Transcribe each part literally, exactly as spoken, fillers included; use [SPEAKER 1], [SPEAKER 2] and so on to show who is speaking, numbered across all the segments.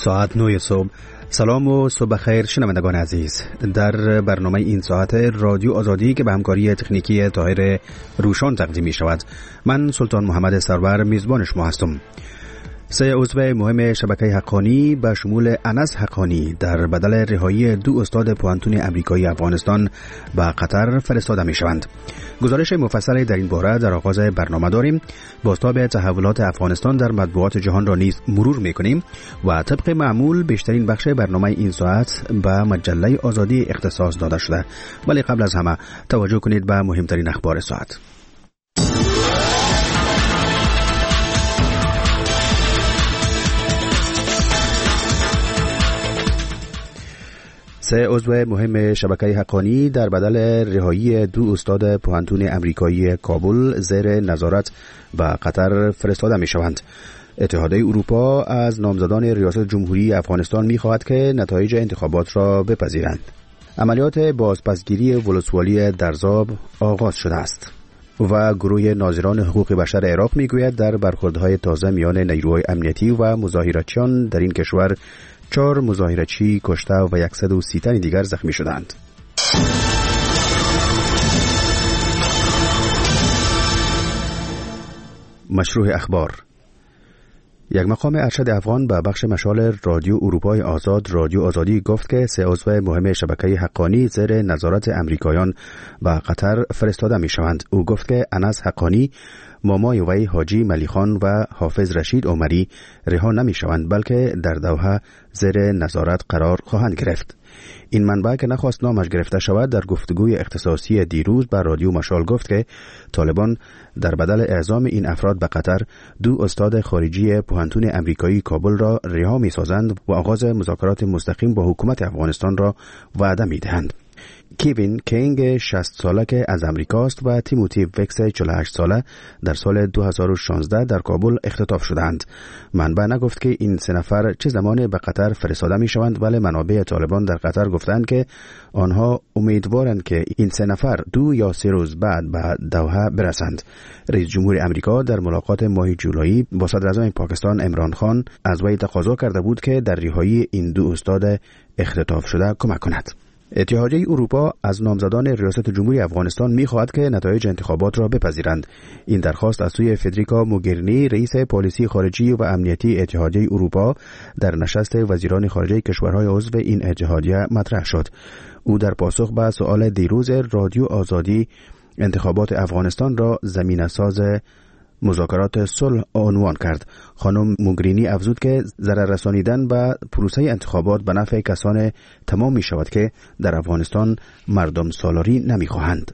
[SPEAKER 1] ساعت نه صبح. سلام و صبح خیر شنوندگان عزیز. در برنامه این ساعت رادیو آزادی که به همکاری تکنیکی طاهر روشان تقدیم می شود، من سلطان محمد سرور میزبان شما هستم. سه عضو مهم شبکه حقانی به شمول انس حقانی در بدل رهایی دو استاد پوهنتون امریکایی افغانستان به قطر فرستاده می شوند. گزارش مفصلی در این باره در آغاز برنامه داریم. بازتاب تحولات افغانستان در مطبوعات جهان را نیز مرور می کنیم و طبق معمول بیشترین بخش برنامه این ساعت به مجله آزادی اختصاص داده شده. ولی قبل از همه توجه کنید به مهمترین اخبار ساعت. سه عضو مهم شبکه حقانی در بدل رهایی دو استاد پوهنتون امریکایی کابل زیر نظارت به قطر فرستاده می شوند. اتحادیه اروپا از نامزدان ریاست جمهوری افغانستان می خواهد که نتایج انتخابات را بپذیرند. عملیات بازپسگیری ولسوالی درزاب آغاز شده است و گروه ناظران حقوق بشر عراق می گوید در برخوردهای تازه میان نیروهای امنیتی و مظاهراتچیان در این کشور چهار مظاهره‌چی کشته و صد و سی تن دیگر زخمی شدند. مشروع اخبار. یک مقام ارشد افغان به بخش مشال رادیو اروپای آزاد رادیو آزادی گفت که سه عضو مهم شبکه حقانی زیر نظارت امریکایان به قطر فرستاده می شوند. او گفت که انس حقانی، مامای وی حاجی ملیخان و حافظ رشید عمری رها نمی شوند بلکه در دوحه زیر نظارت قرار خواهند گرفت. این منبع که نخواست نامش گرفته شود در گفتگوی اختصاصی دیروز با رادیو مشال گفت که طالبان در بدل اعزام این افراد به قطر دو استاد خارجی پوهنتون امریکایی کابل را رها می سازند و آغاز مذاکرات مستقیم با حکومت افغانستان را وعده می دهند. کیوین کینگ شصت ساله که از امریکاست و تیموتی وکس چهل و هشت ساله در سال دو هزار و شانزده در کابل اختطاف شدند. منبع نگفت که این سه نفر چه زمان به قطر فرستاده می شوند، ولی منابع طالبان در قطر گفتند که آنها امیدوارند که این سه نفر دو یا سه روز بعد به دوحه برسند. رئیس جمهور امریکا در ملاقات ماه جولای با صدر اعظم پاکستان عمران خان از وی تقاضا کرده بود که در رهایی این دو استاد اختطاف شده کمک کند. اتحادیه اروپا از نامزدان ریاست جمهوری افغانستان می‌خواهد که نتایج انتخابات را بپذیرند. این درخواست از سوی فدریکا موگرینی رئیس پالیسی خارجی و امنیتی اتحادیه اروپا در نشست وزیران خارجه کشورهای عضو این اتحادیه مطرح شد. او در پاسخ به سؤال دیروز رادیو آزادی انتخابات افغانستان را زمینه‌ساز مذاکرات صلح عنوان کرد. خانم موگرینی افزود که ضرر رسانیدن به پروسه انتخابات به نفع کسان تمام می شود که در افغانستان مردم سالاری نمی خواهند.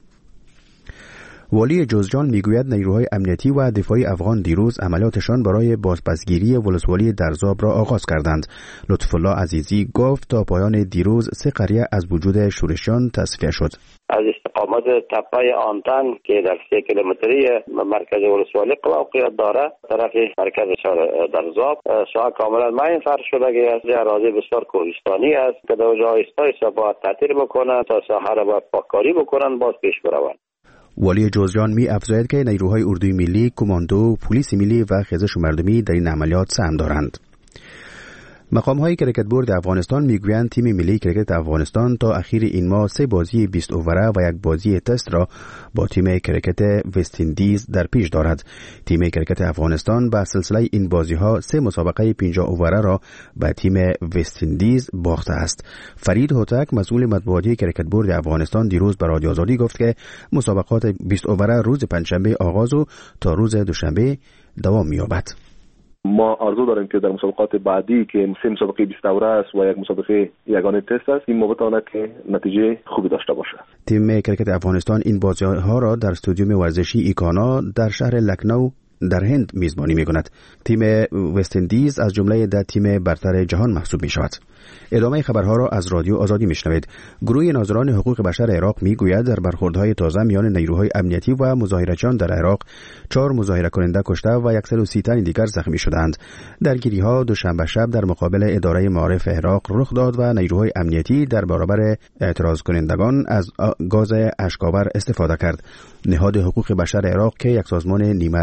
[SPEAKER 1] والی جوزجان میگوید نیروهای امنیتی و دفاعی افغان دیروز عملیاتشان برای بازپسگیری ولسوالی درزاب را آغاز کردند. لطف الله عزیزی گفت تا پایان دیروز سه قریه از وجود شورشیان تصفیه شد.
[SPEAKER 2] از استقامت تپه آنتن که در سه کیلومتری مرکز ولسوالی موقعیت داره طرف مرکز شهر درزاب شاه کاملا ماین فرش شده که از اراضی بسیار کوهستانی است که در اونجا آهسته آهسته باید تعطیل بکنن تا ساحه را باید پاککاری بکنن باز پیش بروند.
[SPEAKER 1] والی جوزجان می افزاید که نیروهای اردوی ملی، کماندو، پلیس ملی و خیزش مردمی در این عملیات سهم دارند. مقام‌های کریکت بورد افغانستان میگویند تیم ملی کریکت افغانستان تا اخیر این ماه سه بازی بیست اووره و یک بازی تست را با تیم کریکت وست اندیز در پیش دارد. تیم کریکت افغانستان با سلسله این بازی‌ها سه مسابقه پنجاه اووره را به تیم وست اندیز باخته است. فرید هوتک مسئول مطبوعاتی کریکت بورد افغانستان دیروز به رادیو آزادی گفت که مسابقات بیست اووره روز پنجشنبه آغاز و تا روز دوشنبه دوام می‌یابد.
[SPEAKER 3] ما آرزو داریم که در مسابقات بعدی که سه مسابقه بیست اوره است و یک مسابقه یگانه تست است این بتواند که نتیجه خوبی داشته باشد.
[SPEAKER 1] تیم کریکت افغانستان این بازی‌ها را در استادیوم ورزشی ایکانا در شهر لکنو در هند میزبانی می‌کند. تیم وست اندیز از جمله ده تیم برتر جهان محسوب می‌شود. ادامه خبرها را از رادیو آزادی میشنوید. گروه ناظران حقوق بشر عراق میگوید در برخوردهای تازه میان نیروهای امنیتی و مظاهره‌چیان در عراق چهار مظاهره کننده کشته و صد و سی تن دیگر زخمی شدند. درگیری‌ها دوشنبه شب در مقابل اداره معارف عراق رخ داد و نیروهای امنیتی در برابر اعتراض کنندگان از گاز اشک‌آور استفاده کرد. نهاد حقوق بشر عراق که یک سازمان نیمه دولتی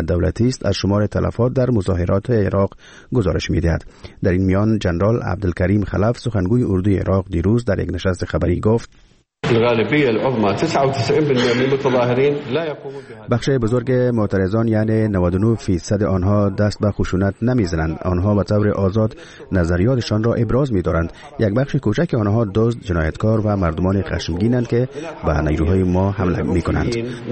[SPEAKER 1] است از شمار تلفات در مظاهرات عراق گزارش می‌دهد. در این میان جنرال عبدالکریم خلف سخنگوی اردوی عراق دیروز در یک نشست خبری گفت
[SPEAKER 4] الغالبية العظمى تسعة وتسعين بالمئة من المتظاهرين لا يقومون بهذا.
[SPEAKER 1] بخش بزرگ معترضان یعنی نود و نه فیصد آنها دست به خشونت نمیزنند. آنها به طور آزاد نظریاتشان را ابراز می‌دارند. یک بخش کوچک آنها دزد، جنایتکار و مردمان خشمگینند که به نیروهای ما حمله می‌کنند.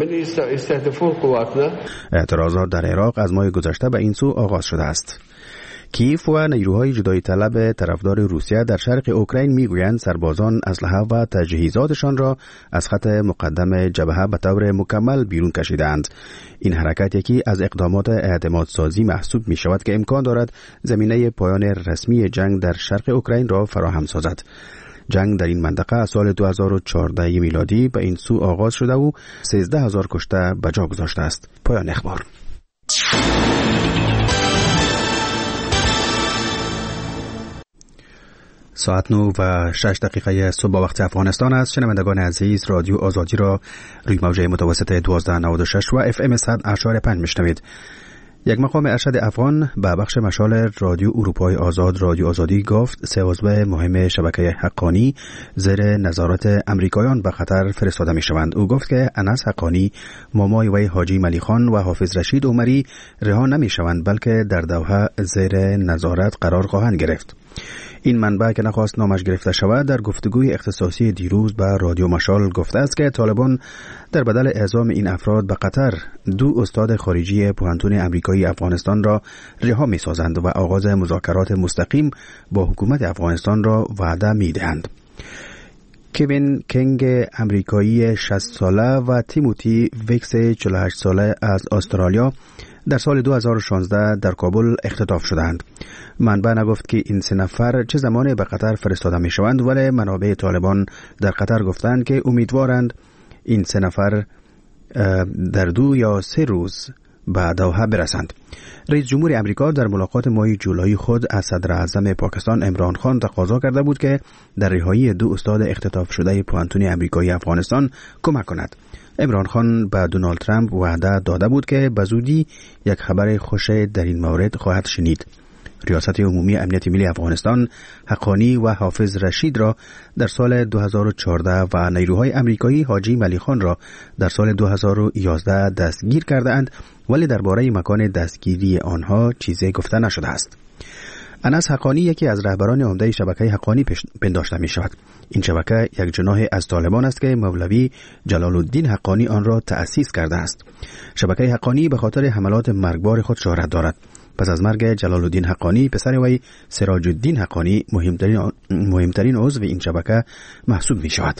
[SPEAKER 1] اعتراضات در عراق از ماه گذشته به این سو آغاز شده است. کیف و نیروهای جدایی طلب طرفدار روسیه در شرق اوکراین میگویند سربازان اسلحه و تجهیزاتشان را از خط مقدم جبهه به طور مکمل بیرون کشیدند. این حرکت یکی از اقدامات اعتماد سازی محسوب می شود که امکان دارد زمینه پایان رسمی جنگ در شرق اوکراین را فراهم سازد. جنگ در این منطقه از سال دو هزار و چهارده میلادی به این سو آغاز شده و سیزده هزار کشته به جا گذاشته است. پایان اخبار. ساعت نو و شش دقیقه صبح با وقت افغانستان است. شنوندگان عزیز، رادیو آزادی را روی موجه متوسط دوازده نود و شش و اف ام صد اشاره پنج میشنوید. یک مقام ارشد افغان به بخش مشال رادیو اروپای آزاد رادیو آزادی گفت سه عضو مهم شبکه حقانی زیر نظارت امریکایان به خطر فرستاده می شوند. او گفت که انس حقانی، مامای وی حاجی ملی خان و حافظ رشید عمری رها نمی شوند بلکه در دوحه زیر نظارت قرار خواهند گرفت. این منبع که نخواست نامش گرفته شود در گفتگوی اختصاصی دیروز به رادیو مشال گفته است که طالبان در بدل اعزام این افراد به قطر دو استاد خارجی پوهنتون امریکایی افغانستان را رها می سازند و آغاز مذاکرات مستقیم با حکومت افغانستان را وعده می دهند. کوین کنگ امریکایی شصت ساله و تیموتی ویکس چهل و هشت ساله از استرالیا در سال دو هزار و شانزده در کابل اختطاف شدند. منبع نگفت که این سه نفر چه زمانی به قطر فرستاده می شوند، ولی منابع طالبان در قطر گفتند که امیدوارند این سه نفر در دو یا سه روز به دوحه برسند. رئیس جمهور امریکا در ملاقات ماه جولای خود از صدر اعظم پاکستان عمران خان تقاضا کرده بود که در رهایی دو استاد اختطاف شده پوهنتون امریکایی افغانستان کمک کند. عمران خان به دونالد ترامپ وعده داده بود که به زودی یک خبر خوش در این مورد خواهد شنید. ریاست عمومی امنیت ملی افغانستان حقانی و حافظ رشید را در سال دو هزار و چهارده و نیروهای امریکایی حاجی ملی خان را در سال دو هزار و یازده دستگیر کرده اند، ولی درباره مکان دستگیری آنها چیزی گفته نشده است. انس حقانی یکی از رهبران عمده شبکه حقانی پنداشته می شود. این شبکه یک جناح از طالبان است که مولوی جلال الدین حقانی آن را تأسیس کرده است. شبکه حقانی به خاطر حملات مرگبار خود شهرت دارد. پس از مرگ جلال الدین حقانی، پسر وی سراج الدین حقانی مهمترین مهمترین عضو این شبکه محسوب می شود.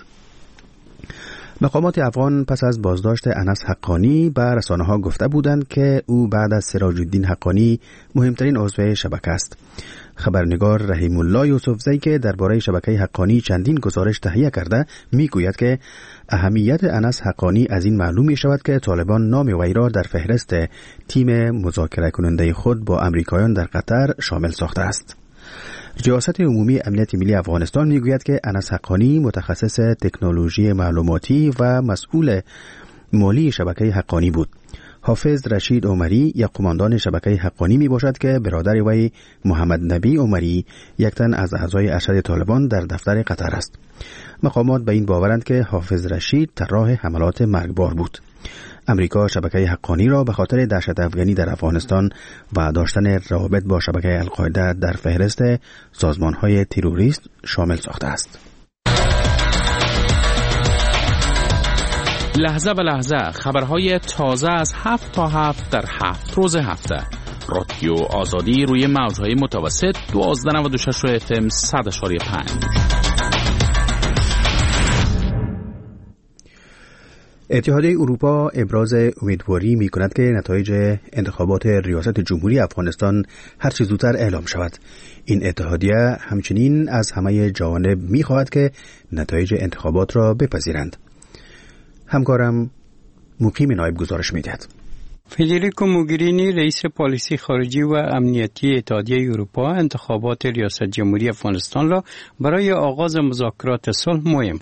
[SPEAKER 1] مقامات افغان پس از بازداشت انس حقانی به رسانه‌ها گفته بودند که او بعد از سراج الدین حقانی مهمترین عضو شبکه است. خبرنگار رحیم الله یوسفزی که درباره شبکه حقانی چندین گزارش تهیه کرده میگوید که اهمیت انس حقانی از این معلوم می شود که طالبان نام وی را در فهرست تیم مذاکره کننده خود با امریکایان در قطر شامل ساخته است. ریاست عمومی امنیت ملی افغانستان میگوید که انس حقانی متخصص تکنولوژی معلوماتی و مسئول مالی شبکه حقانی بود. حافظ رشید عمری یک قماندان شبکه حقانی می باشد که برادر وی محمد نبی عمری یک تن از اعضای ارشد طالبان در دفتر قطر است. مقامات به این باورند که حافظ رشید طراح حملات مرگبار بود. امریکا شبکه حقانی را به خاطر دهشت افغانی در افغانستان و داشتن روابط با شبکه القاعده در فهرست سازمان‌های تروریست شامل ساخته است.
[SPEAKER 5] لحظه به لحظه خبرهای تازه از هفت تا هفت در هفت روز هفته. رادیو آزادی روی موجهای متوسط دوازده نود و شش و اف ام صد اشاری پنج.
[SPEAKER 1] اتحادیه اروپا ابراز امیدواری می کند که نتایج انتخابات ریاست جمهوری افغانستان هر چه زودتر اعلام شود. این اتحادیه همچنین از همه جوانب می خواهد که نتایج انتخابات را بپذیرند. همکارم مقیم نایب گزارش می دهد.
[SPEAKER 6] فدریکو موگرینی رئیس پالیسی خارجی و امنیتی اتحادیه اروپا انتخابات ریاست جمهوری افغانستان را برای آغاز مذاکرات صلح مهم خواند.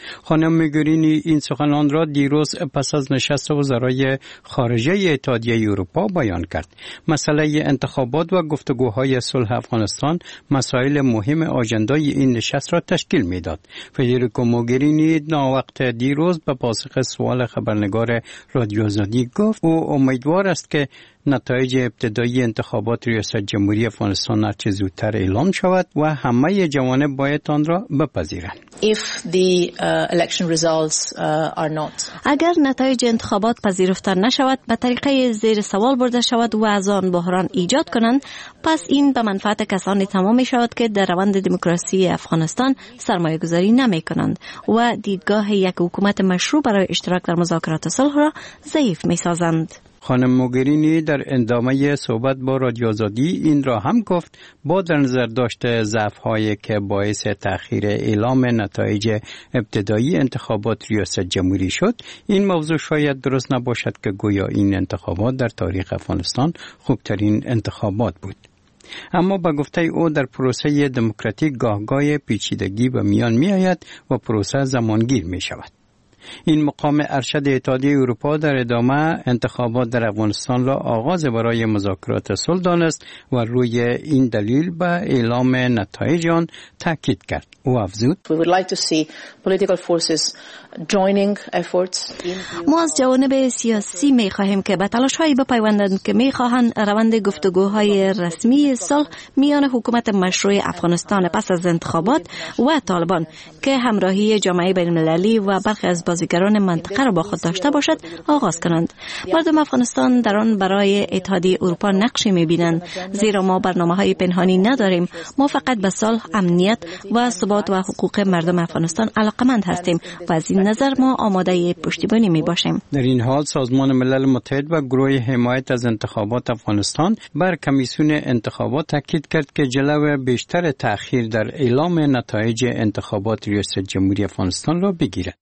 [SPEAKER 6] خانم موگرینی این سخنان را دیروز پس از نشست وزرای خارجه اتحادیه اروپا بیان کرد. مسئله انتخابات و گفتگوهای صلح افغانستان مسائل مهم آژندای این نشست را تشکیل میداد. فدریکا موگرینی ناوقت دیروز به پاسخ سوال خبرنگار رادیو آزادی گفت او امیدوار است که نتایج ابتدایی انتخابات ریاست جمهوری افغانستان هرچه زودتر اعلام شود و همه جوانب باید آن را بپذیرند.
[SPEAKER 7] If the uh, election results uh, are not.
[SPEAKER 8] اگر نتایج انتخابات پذیرفته نشود، به طریقه زیر سوال برده شود و از آن بحران ایجاد کنند، پس این به منفعت کسانی تمام می شود که در روند دموکراسی افغانستان سرمایه گذاری نمی کنند و دیدگاه یک حکومت مشروع برای اشتراک در مذاکرات صلح را ضعیف می سازند.
[SPEAKER 6] خانم موگرینی در ادامه صحبت با رادیو آزادی این را هم گفت با در نظر داشت ضعف‌هایی که باعث تأخیر اعلام نتایج ابتدایی انتخابات ریاست جمهوری شد، این موضوع شاید درست نباشد که گویا این انتخابات در تاریخ افغانستان خوبترین انتخابات بود. اما با گفته او در پروسه دموکراتیک گاهگاه پیچیدگی به میان می آید و پروسه زمانگیر می شود. این مقام ارشد اتحادیه اروپا در ادامه انتخابات در افغانستان را آغاز برای مذاکرات صلح دانست و روی این دلیل به اعلام نتایج آن تاکید کرد. او افزود:
[SPEAKER 7] We would like to see political forces joining efforts in...
[SPEAKER 8] ما از جوانب سیاسی می خواهیم که به تلاش‌هایی بپیوندند که می خواهند روند گفتگوهای رسمی صلح میان حکومت مشروع افغانستان پس از انتخابات و طالبان که همراهی جامعه بین‌المللی و برخی از بازیگران منطقه را با خود داشته باشد آغاز کنند. مردم افغانستان در آن برای اتحادیه اروپا نقشی می‌بینند، زیرا ما برنامه‌های پنهانی نداریم. ما فقط به صلح، امنیت و ثبات و حقوق مردم افغانستان علاقمند هستیم و از این نظر ما آماده پشتیبانی می‌باشیم.
[SPEAKER 6] در این حال سازمان ملل متحد و گروه حمایت از انتخابات افغانستان بر کمیسیون انتخابات تاکید کرد که جلو بیشتر تأخیر در اعلام نتایج انتخابات ریاست جمهوری افغانستان را بگیرد.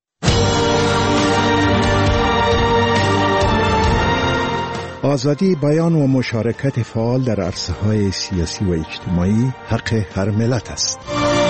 [SPEAKER 9] آزادی بیان و مشارکت فعال در عرصه‌های سیاسی و اجتماعی حق هر ملت است.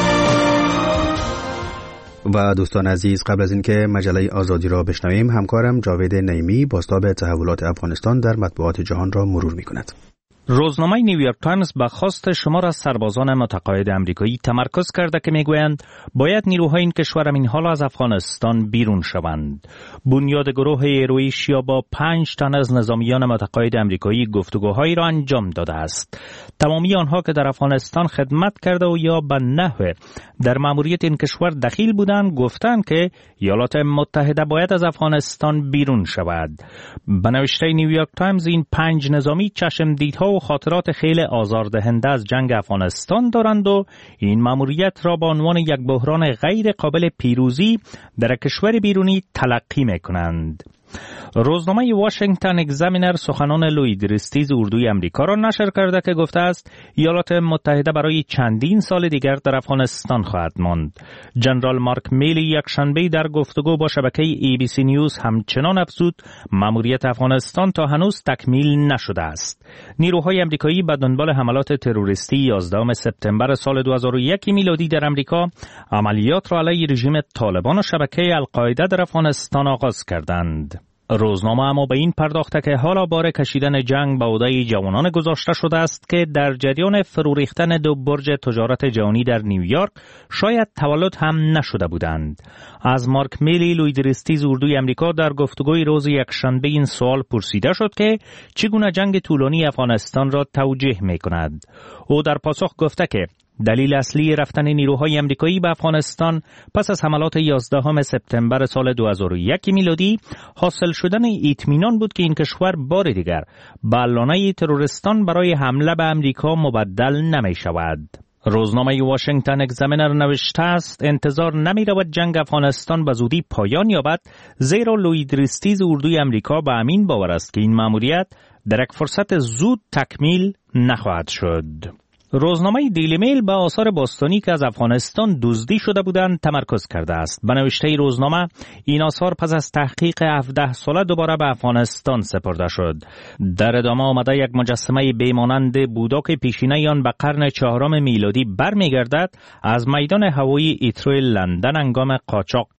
[SPEAKER 1] و دوستان عزیز، قبل از اینکه مجله آزادی را بشنویم، همکارم جاوید نعیمی بازتاب تحولات افغانستان در مطبوعات جهان را مرور می‌کند.
[SPEAKER 10] روزنامه نیویورک تایمز به خواست شمار از سربازان متقاعد آمریکایی تمرکز کرده که میگویند باید نیروهای این کشور این حال از افغانستان بیرون شوند. بنیاد گروه ایرویشیا با پنج تن از نظامیان متقاعد آمریکایی گفتگوهایی را انجام داده است. تمامی آنها که در افغانستان خدمت کرده و یا به نحو در ماموریت این کشور دخیل بودند گفتند که ایالات متحده باید از افغانستان بیرون شود. به نوشته نیویورک تایمز این پنج نظامی چشمدیدها و خاطرات خیلی آزاردهنده از جنگ افغانستان دارند و این ماموریت را به عنوان یک بحران غیر قابل پیروزی در کشور بیرونی تلقی می‌کنند. روزنامه واشنگتن اگزامینر سخنان لوید ریستیز اردوی امریکا را نشر کرده که گفته است ایالات متحده برای چندین سال دیگر در افغانستان خواهد ماند. جنرال مارک میلی یکشنبه در گفتگو با شبکه ای بی سی نیوز همچنان افزود ماموریت افغانستان تا هنوز تکمیل نشده است. نیروهای امریکایی به دنبال حملات تروریستی یازدهم سپتامبر سال دو هزار و یک میلادی در امریکا عملیات را علیه رژیم طالبان و شبکه القاعده در افغانستان آغاز کردند. روزنامه اما به این پرداخته که حالا بار کشیدن جنگ به عهده جوانان گذاشته شده است که در جریان فرو ریختن دو برج تجارت جهانی در نیویورک شاید تولد هم نشده بودند. از مارک میلی لوید ریستیز اردوی امریکا در گفتگوی روز یکشنبه این سوال پرسیده شد که چگونه جنگ طولانی افغانستان را توجیه می‌کند. او در پاسخ گفته که دلیل اصلی رفتن نیروهای آمریکایی به افغانستان پس از حملات یازدهم سپتامبر سال دو هزار و یک میلادی حاصل شدن اطمینان بود که این کشور بار دیگر به لانه تروریستان برای حمله به امریکا مبدل نمی شود. روزنامه واشنگتن اگزامینر نوشته است انتظار نمی رود جنگ افغانستان به زودی پایان یابد، زیرا لوید ریستیز اردوی امریکا به امین باور است که این ماموریت در یک فرصت زود تکمیل نخواهد شد. روزنامه دیلی میل به آثار باستانی که از افغانستان دزدی شده بودند تمرکز کرده است. به نوشته روزنامه این آثار پس از تحقیق هفده ساله دوباره به افغانستان سپرده شد. در ادامه آمده یک مجسمه بیمانند بودک پیشینه آن به قرن چهارم میلادی برمیگردد از میدان هوایی ایترو لندن هنگام قاچاق